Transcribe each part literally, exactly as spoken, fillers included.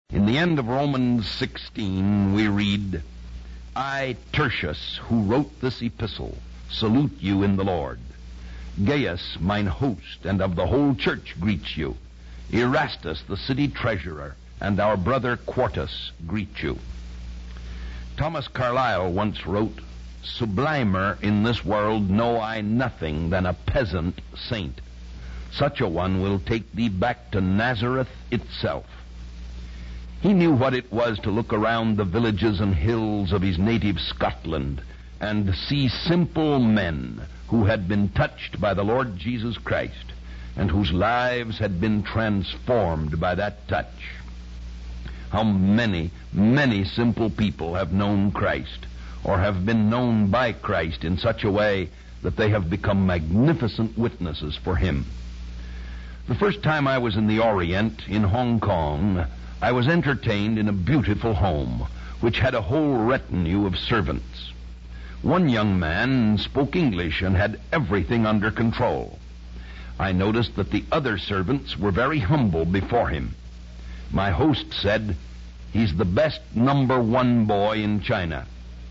In the end of Romans sixteen, we read, I, Tertius, who wrote this epistle, salute you in the Lord. Gaius, mine host, and of the whole church greets you. Erastus, the city treasurer, and our brother Quartus greet you. Thomas Carlyle once wrote, Sublimer in this world know I nothing than a peasant saint. Such a one will take thee back to Nazareth itself. He knew what it was to look around the villages and hills of his native Scotland and see simple men who had been touched by the Lord Jesus Christ and whose lives had been transformed by that touch. How many, many simple people have known Christ or have been known by Christ in such a way that they have become magnificent witnesses for Him. The first time I was in the Orient, in Hong Kong, I was entertained in a beautiful home, which had a whole retinue of servants. One young man spoke English and had everything under control. I noticed that the other servants were very humble before him. My host said, he's the best number one boy in China.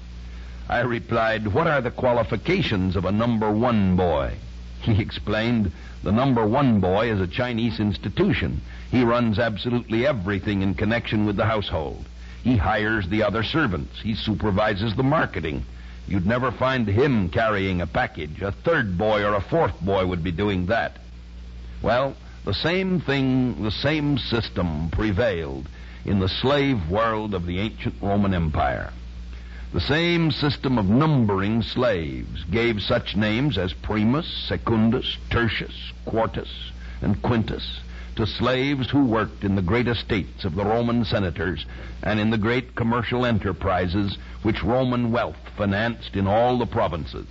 I replied, what are the qualifications of a number one boy? He explained, the number one boy is a Chinese institution. He runs absolutely everything in connection with the household. He hires the other servants. He supervises the marketing. You'd never find him carrying a package. A third boy or a fourth boy would be doing that. Well, the same thing, the same system prevailed in the slave world of the ancient Roman Empire. The same system of numbering slaves gave such names as Primus, Secundus, Tertius, Quartus, and Quintus to slaves who worked in the great estates of the Roman senators and in the great commercial enterprises which Roman wealth financed in all the provinces.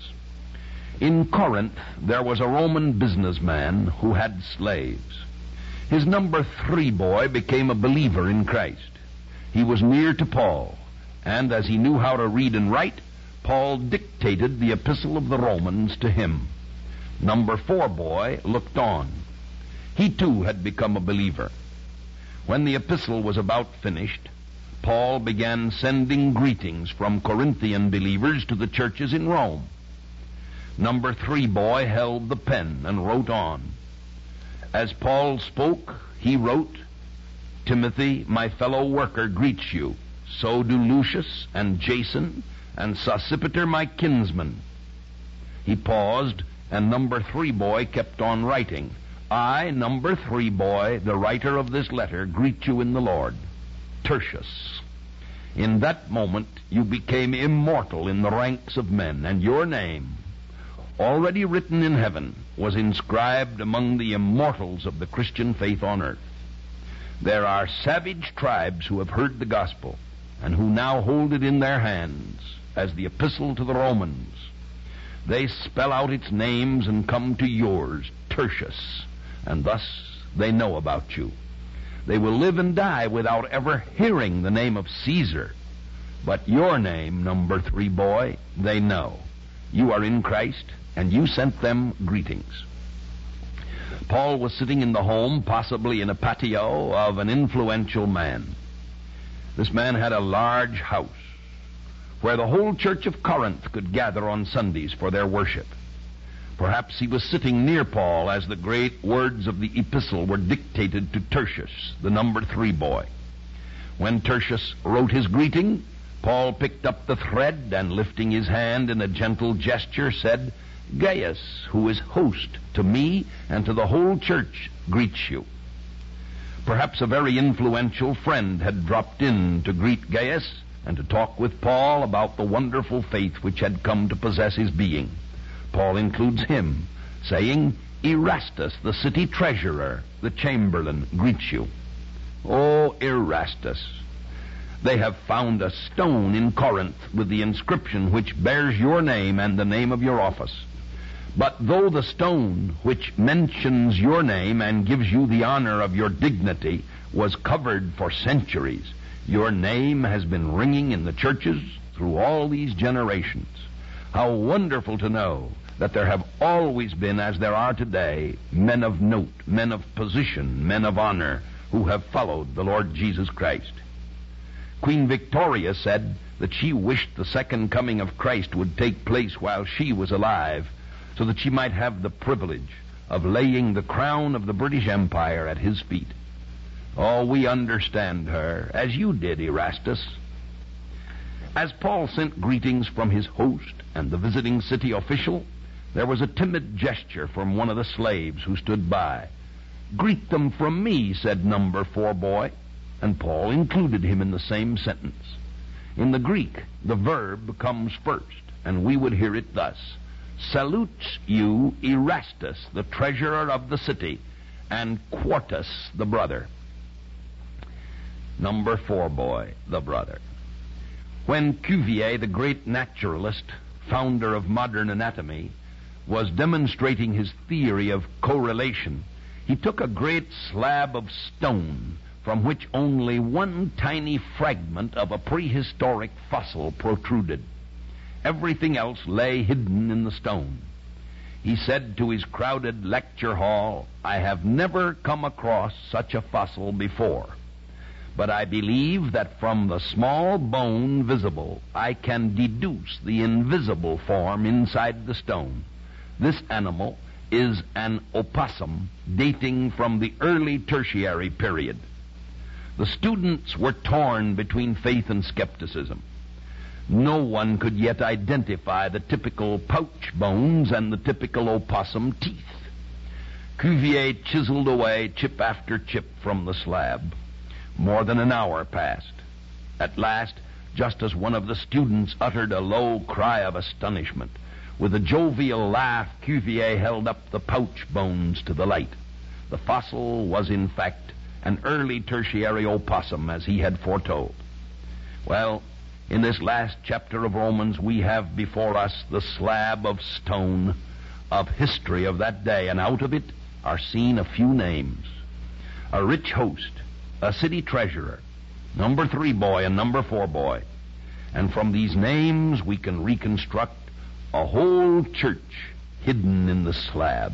In Corinth, there was a Roman businessman who had slaves. His number three boy became a believer in Christ. He was near to Paul, and as he knew how to read and write, Paul dictated the epistle of the Romans to him. Number four boy looked on. He too had become a believer. When the epistle was about finished, Paul began sending greetings from Corinthian believers to the churches in Rome. Number three boy held the pen and wrote on. As Paul spoke, he wrote, Timothy, my fellow worker, greets you. So do Lucius and Jason and Sosipater, my kinsman. He paused, and number three boy kept on writing. I, number three boy, the writer of this letter, greet you in the Lord. Tertius. In that moment, you became immortal in the ranks of men, and your name, already written in heaven, was inscribed among the immortals of the Christian faith on earth. There are savage tribes who have heard the gospel, and who now hold it in their hands as the epistle to the Romans. They spell out its names and come to yours, Tertius, and thus they know about you. They will live and die without ever hearing the name of Caesar. But your name, number three boy, they know. You are in Christ, and you sent them greetings. Paul was sitting in the home, possibly in a patio, of an influential man. This man had a large house where the whole church of Corinth could gather on Sundays for their worship. Perhaps he was sitting near Paul as the great words of the epistle were dictated to Tertius, the number three boy. When Tertius wrote his greeting, Paul picked up the thread and, lifting his hand in a gentle gesture, said, Gaius, who is host to me and to the whole church, greets you. Perhaps a very influential friend had dropped in to greet Gaius and to talk with Paul about the wonderful faith which had come to possess his being. Paul includes him, saying, Erastus, the city treasurer, the chamberlain, greets you. Oh, Erastus, they have found a stone in Corinth with the inscription which bears your name and the name of your office. But though the stone which mentions your name and gives you the honor of your dignity was covered for centuries, your name has been ringing in the churches through all these generations. How wonderful to know that there have always been, as there are today, men of note, men of position, men of honor, who have followed the Lord Jesus Christ. Queen Victoria said that she wished the second coming of Christ would take place while she was alive, so that she might have the privilege of laying the crown of the British Empire at his feet. Oh, we understand her, as you did, Erastus. As Paul sent greetings from his host and the visiting city official, there was a timid gesture from one of the slaves who stood by. "Greet them from me," said number four boy, and Paul included him in the same sentence. In the Greek, the verb comes first, and we would hear it thus: "Salutes you Erastus, the treasurer of the city, and Quartus, the brother." Number four boy, the brother. When Cuvier, the great naturalist, founder of modern anatomy, was demonstrating his theory of correlation, he took a great slab of stone from which only one tiny fragment of a prehistoric fossil protruded. Everything else lay hidden in the stone. He said to his crowded lecture hall, "I have never come across such a fossil before, but I believe that from the small bone visible, I can deduce the invisible form inside the stone. This animal is an opossum dating from the early tertiary period." The students were torn between faith and skepticism. No one could yet identify the typical pouch bones and the typical opossum teeth. Cuvier chiseled away chip after chip from the slab. More than an hour passed. At last, just as one of the students uttered a low cry of astonishment, with a jovial laugh, Cuvier held up the pouch bones to the light. The fossil was, in fact, an early tertiary opossum, as he had foretold. Well, in this last chapter of Romans, we have before us the slab of stone of history of that day, and out of it are seen a few names. A rich host, a city treasurer, number three boy and number four boy. And from these names we can reconstruct a whole church hidden in the slab.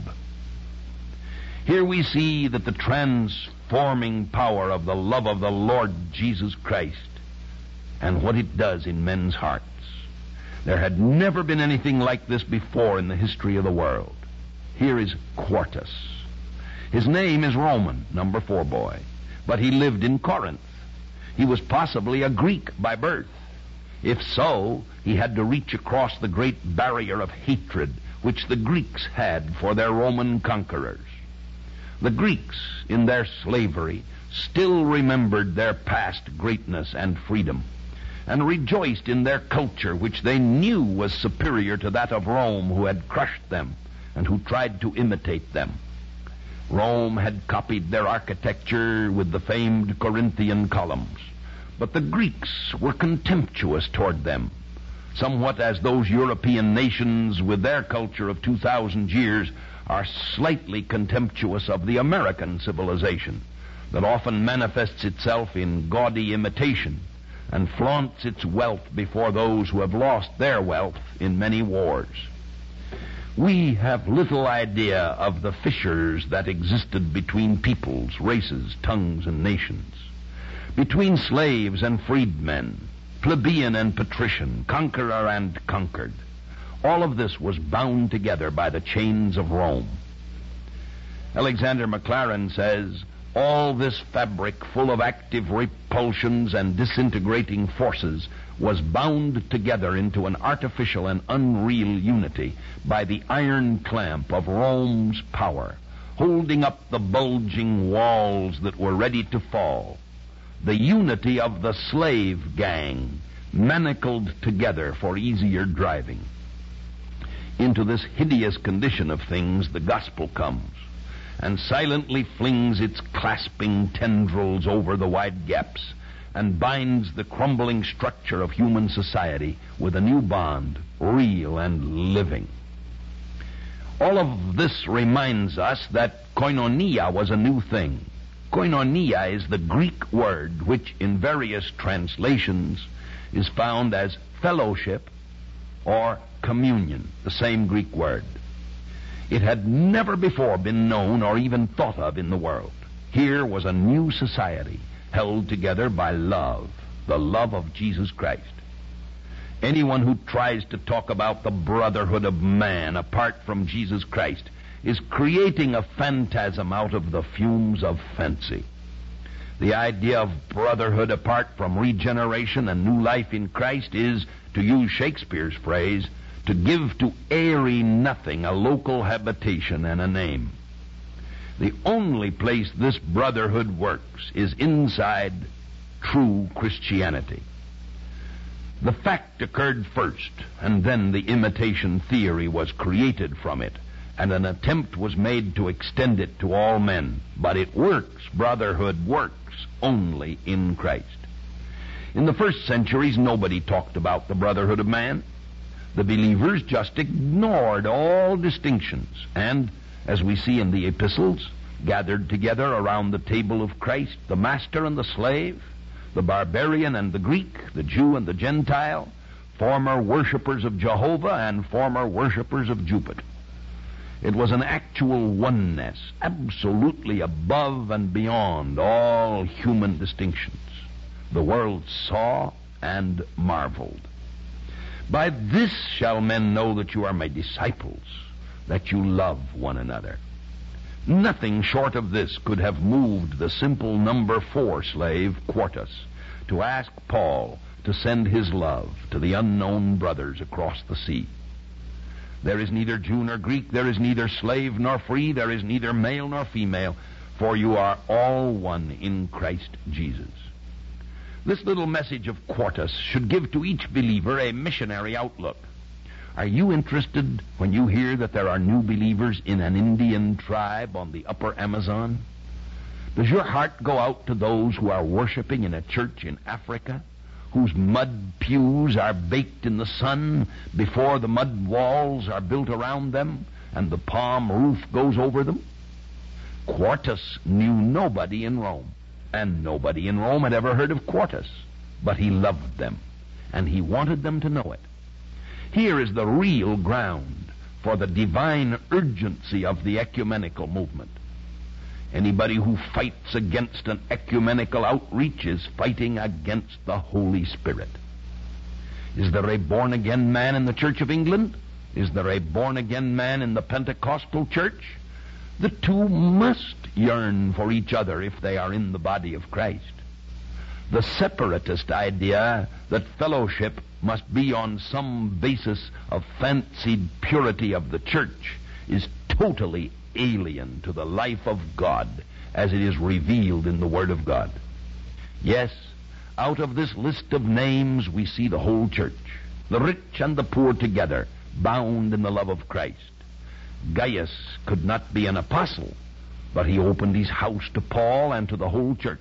Here we see that the transforming power of the love of the Lord Jesus Christ and what it does in men's hearts. There had never been anything like this before in the history of the world. Here is Quartus. His name is Roman, number four boy, but he lived in Corinth. He was possibly a Greek by birth. If so, he had to reach across the great barrier of hatred which the Greeks had for their Roman conquerors. The Greeks, in their slavery, still remembered their past greatness and freedom, and rejoiced in their culture, which they knew was superior to that of Rome, who had crushed them and who tried to imitate them. Rome had copied their architecture with the famed Corinthian columns, but the Greeks were contemptuous toward them, somewhat as those European nations with their culture of two thousand years are slightly contemptuous of the American civilization that often manifests itself in gaudy imitation and flaunts its wealth before those who have lost their wealth in many wars. We have little idea of the fissures that existed between peoples, races, tongues, and nations, between slaves and freedmen, plebeian and patrician, conqueror and conquered. All of this was bound together by the chains of Rome. Alexander Maclaren says, all this fabric full of active repulsions and disintegrating forces was bound together into an artificial and unreal unity by the iron clamp of Rome's power, holding up the bulging walls that were ready to fall. The unity of the slave gang, manacled together for easier driving. Into this hideous condition of things the gospel comes, and silently flings its clasping tendrils over the wide gaps, and binds the crumbling structure of human society with a new bond, real and living. All of this reminds us that koinonia was a new thing. Koinonia is the Greek word which in various translations is found as fellowship or communion, the same Greek word. It had never before been known or even thought of in the world. Here was a new society held together by love, the love of Jesus Christ. Anyone who tries to talk about the brotherhood of man apart from Jesus Christ is creating a phantasm out of the fumes of fancy. The idea of brotherhood apart from regeneration and new life in Christ is, to use Shakespeare's phrase, to give to airy nothing a local habitation and a name. The only place this brotherhood works is inside true Christianity. The fact occurred first, and then the imitation theory was created from it, and an attempt was made to extend it to all men. But it works, brotherhood works, only in Christ. In the first centuries, nobody talked about the brotherhood of man. The believers just ignored all distinctions, and, as we see in the epistles, gathered together around the table of Christ, the master and the slave, the barbarian and the Greek, the Jew and the Gentile, former worshippers of Jehovah and former worshippers of Jupiter. It was an actual oneness, absolutely above and beyond all human distinctions. The world saw and marveled. By this shall men know that you are my disciples, that you love one another. Nothing short of this could have moved the simple number four slave, Quartus, to ask Paul to send his love to the unknown brothers across the sea. There is neither Jew nor Greek, there is neither slave nor free, there is neither male nor female, for you are all one in Christ Jesus. This little message of Quartus should give to each believer a missionary outlook. Are you interested when you hear that there are new believers in an Indian tribe on the upper Amazon? Does your heart go out to those who are worshiping in a church in Africa, whose mud pews are baked in the sun before the mud walls are built around them and the palm roof goes over them? Quartus knew nobody in Rome, and nobody in Rome had ever heard of Quartus, but he loved them, and he wanted them to know it. Here is the real ground for the divine urgency of the ecumenical movement. Anybody who fights against an ecumenical outreach is fighting against the Holy Spirit. Is there a born-again man in the Church of England? Is there a born-again man in the Pentecostal church? The two must yearn for each other if they are in the body of Christ. The separatist idea that fellowship must be on some basis of fancied purity of the church is totally alien to the life of God as it is revealed in the Word of God. Yes, out of this list of names we see the whole church, the rich and the poor together, bound in the love of Christ. Gaius could not be an apostle, but he opened his house to Paul and to the whole church.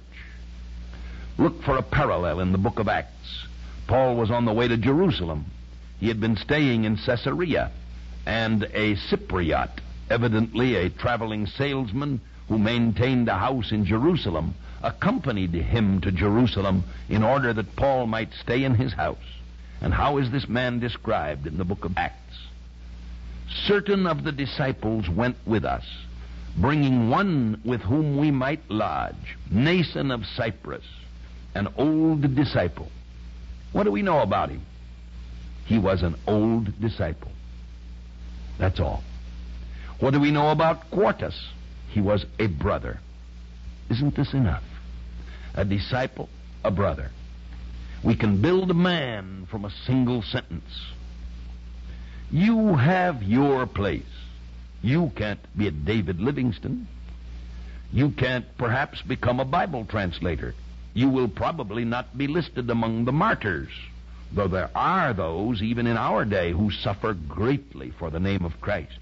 Look for a parallel in the book of Acts. Paul was on the way to Jerusalem. He had been staying in Caesarea, and a Cypriot, evidently a traveling salesman who maintained a house in Jerusalem, accompanied him to Jerusalem in order that Paul might stay in his house. And how is this man described in the book of Acts? Certain of the disciples went with us, bringing one with whom we might lodge, Nason of Cyprus, an old disciple. What do we know about him? He was an old disciple. That's all. What do we know about Quartus? He was a brother. Isn't this enough? A disciple, a brother. We can build a man from a single sentence. You have your place. You can't be a David Livingstone. You can't perhaps become a Bible translator. You will probably not be listed among the martyrs, though there are those even in our day who suffer greatly for the name of Christ.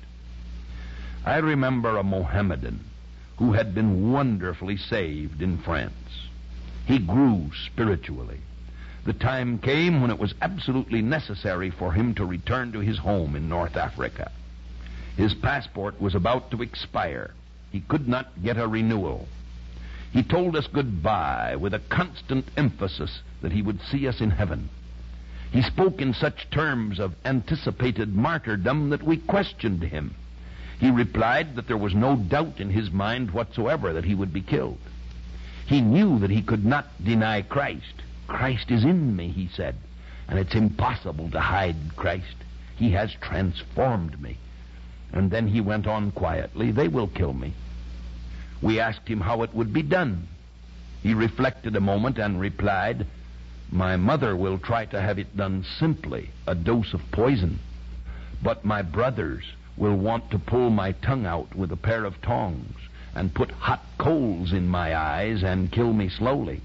I remember a Mohammedan who had been wonderfully saved in France. He grew spiritually. The time came when it was absolutely necessary for him to return to his home in North Africa. His passport was about to expire. He could not get a renewal. He told us goodbye with a constant emphasis that he would see us in heaven. He spoke in such terms of anticipated martyrdom that we questioned him. He replied that there was no doubt in his mind whatsoever that he would be killed. He knew that he could not deny Christ. Christ is in me, he said, and it's impossible to hide Christ. He has transformed me. And then he went on quietly, they will kill me. We asked him how it would be done. He reflected a moment and replied, my mother will try to have it done simply, a dose of poison. But my brothers will want to pull my tongue out with a pair of tongs and put hot coals in my eyes and kill me slowly.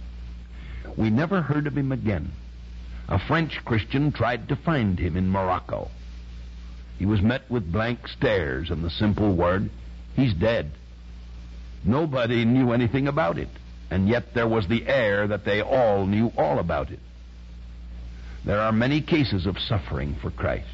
We never heard of him again. A French Christian tried to find him in Morocco. He was met with blank stares and the simple word, he's dead. Nobody knew anything about it, and yet there was the air that they all knew all about it. There are many cases of suffering for Christ.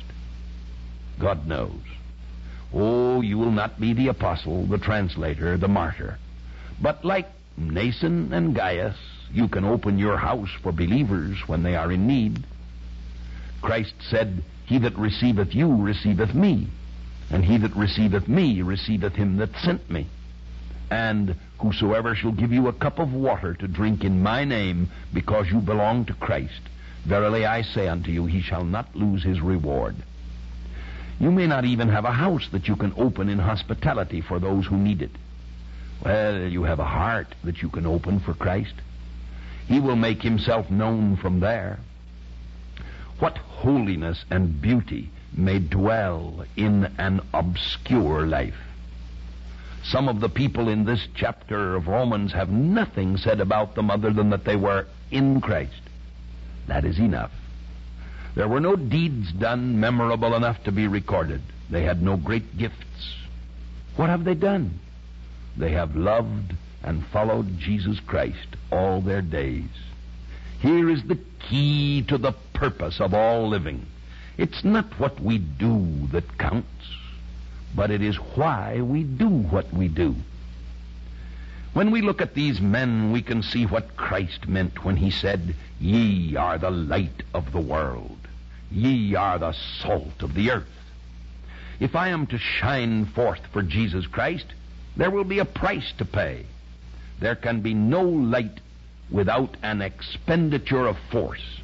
God knows. Oh, you will not be the apostle, the translator, the martyr. But like Nason and Gaius, you can open your house for believers when they are in need. Christ said, he that receiveth you receiveth me, and he that receiveth me receiveth him that sent me. And whosoever shall give you a cup of water to drink in my name, because you belong to Christ, verily I say unto you, he shall not lose his reward. You may not even have a house that you can open in hospitality for those who need it. Well, you have a heart that you can open for Christ. He will make himself known from there. What holiness and beauty may dwell in an obscure life. Some of the people in this chapter of Romans have nothing said about them other than that they were in Christ. That is enough. There were no deeds done memorable enough to be recorded. They had no great gifts. What have they done? They have loved and followed Jesus Christ all their days. Here is the key to the purpose of all living. It's not what we do that counts, but it is why we do what we do. When we look at these men, we can see what Christ meant when he said, ye are the light of the world. Ye are the salt of the earth. If I am to shine forth for Jesus Christ, there will be a price to pay. There can be no light without an expenditure of force.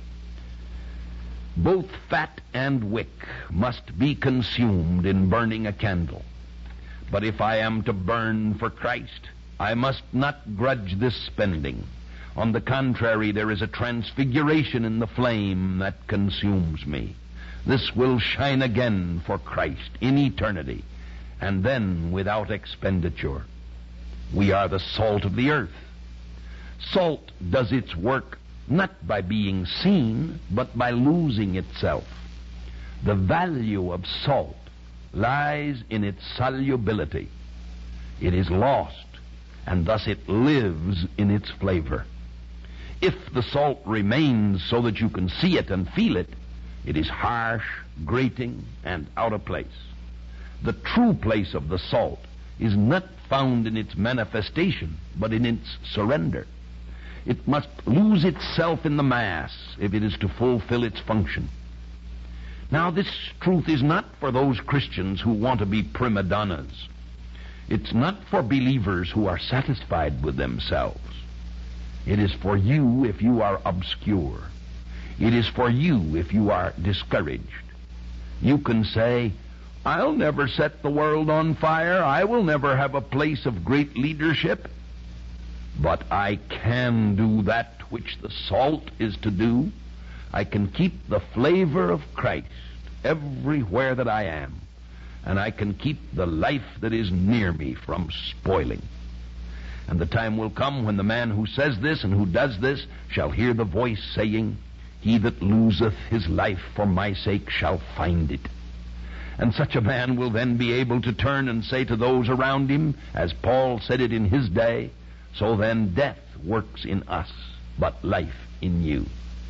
Both fat and wick must be consumed in burning a candle. But if I am to burn for Christ, I must not grudge this spending. On the contrary, there is a transfiguration in the flame that consumes me. This will shine again for Christ in eternity, and then without expenditure. We are the salt of the earth. Salt does its work not by being seen, but by losing itself. The value of salt lies in its solubility. It is lost, and thus it lives in its flavor. If the salt remains so that you can see it and feel it, it is harsh, grating, and out of place. The true place of the salt is not found in its manifestation, but in its surrender. It must lose itself in the mass if it is to fulfill its function. Now, this truth is not for those Christians who want to be prima donnas. It's not for believers who are satisfied with themselves. It is for you if you are obscure. It is for you if you are discouraged. You can say, I'll never set the world on fire. I will never have a place of great leadership. But I can do that which the salt is to do. I can keep the flavor of Christ everywhere that I am. And I can keep the life that is near me from spoiling. And the time will come when the man who says this and who does this shall hear the voice saying, he that loseth his life for my sake shall find it. And such a man will then be able to turn and say to those around him, as Paul said it in his day, so then death works in us, but life in you.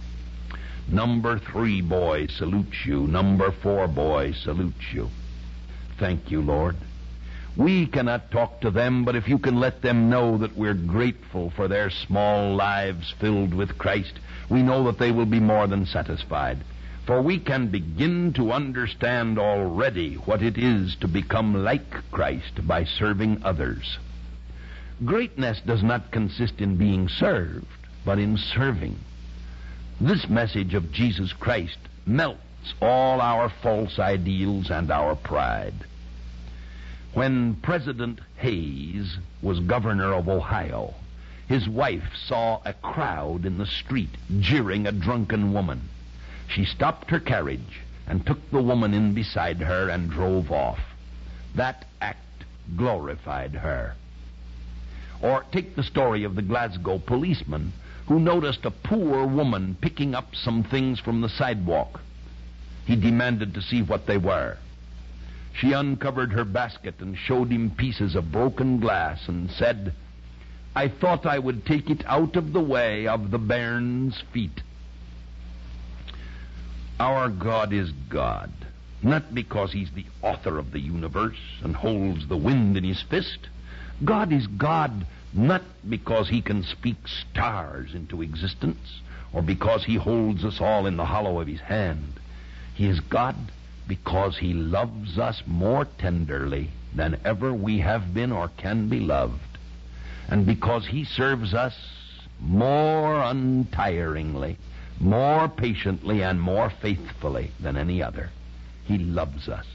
Number three boy salutes you. Number four boy salutes you. Thank you, Lord. We cannot talk to them, but if you can let them know that we're grateful for their small lives filled with Christ, we know that they will be more than satisfied. For we can begin to understand already what it is to become like Christ by serving others. Greatness does not consist in being served, but in serving. This message of Jesus Christ melts all our false ideals and our pride. When President Hayes was governor of Ohio, his wife saw a crowd in the street jeering a drunken woman. She stopped her carriage and took the woman in beside her and drove off. That act glorified her. Or take the story of the Glasgow policeman who noticed a poor woman picking up some things from the sidewalk. He demanded to see what they were. She uncovered her basket and showed him pieces of broken glass and said, "I thought I would take it out of the way of the bairn's feet." Our God is God, not because he's the author of the universe and holds the wind in his fist. God is God not because he can speak stars into existence or because he holds us all in the hollow of his hand. He is God because he loves us more tenderly than ever we have been or can be loved, and because he serves us more untiringly, more patiently, and more faithfully than any other. He loves us.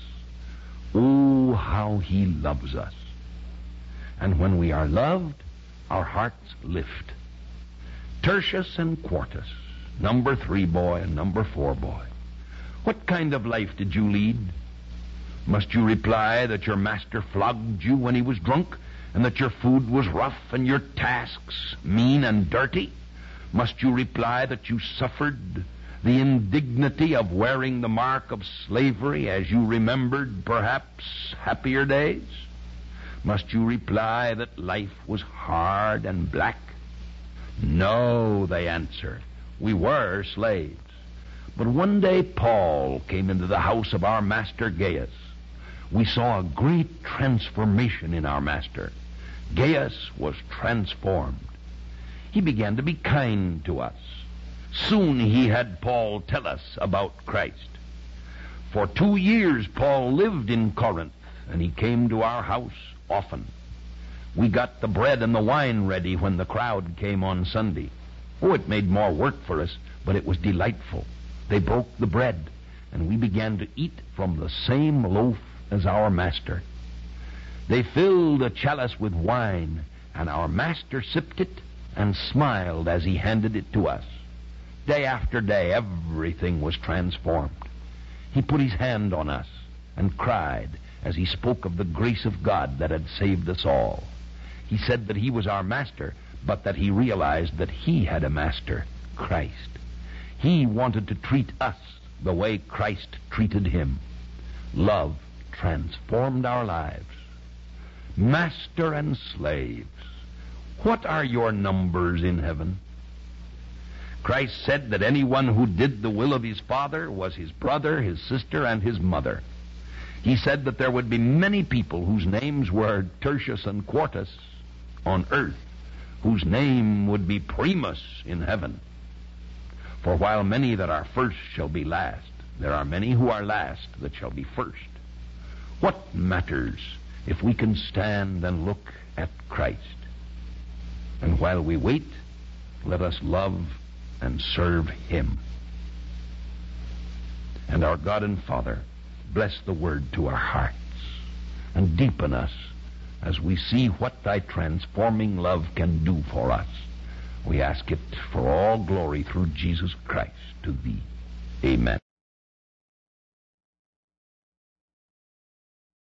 Oh, how he loves us. And when we are loved, our hearts lift. Tertius and Quartus, number three boy and number four boy. What kind of life did you lead? Must you reply that your master flogged you when he was drunk, and that your food was rough and your tasks mean and dirty? Must you reply that you suffered the indignity of wearing the mark of slavery as you remembered perhaps happier days? Must you reply that life was hard and black? No, they answer. We were slaves. But one day Paul came into the house of our master Gaius. We saw a great transformation in our master. Gaius was transformed. He began to be kind to us. Soon he had Paul tell us about Christ. For two years Paul lived in Corinth, and he came to our house often. We got the bread and the wine ready when the crowd came on Sunday. Oh, it made more work for us, but it was delightful. They broke the bread, and we began to eat from the same loaf as our master. They filled a chalice with wine, and our master sipped it and smiled as he handed it to us. Day after day, everything was transformed. He put his hand on us and cried as he spoke of the grace of God that had saved us all. He said that he was our master, but that he realized that he had a master, Christ. He wanted to treat us the way Christ treated him. Love transformed our lives. Master and slaves, what are your numbers in heaven? Christ said that anyone who did the will of his Father was his brother, his sister, and his mother. He said that there would be many people whose names were Tertius and Quartus on earth, whose name would be Primus in heaven. For while many that are first shall be last, there are many who are last that shall be first. What matters if we can stand and look at Christ? And while we wait, let us love and serve him. And our God and Father, bless the word to our hearts and deepen us as we see what thy transforming love can do for us. We ask it for all glory through Jesus Christ to thee. Amen.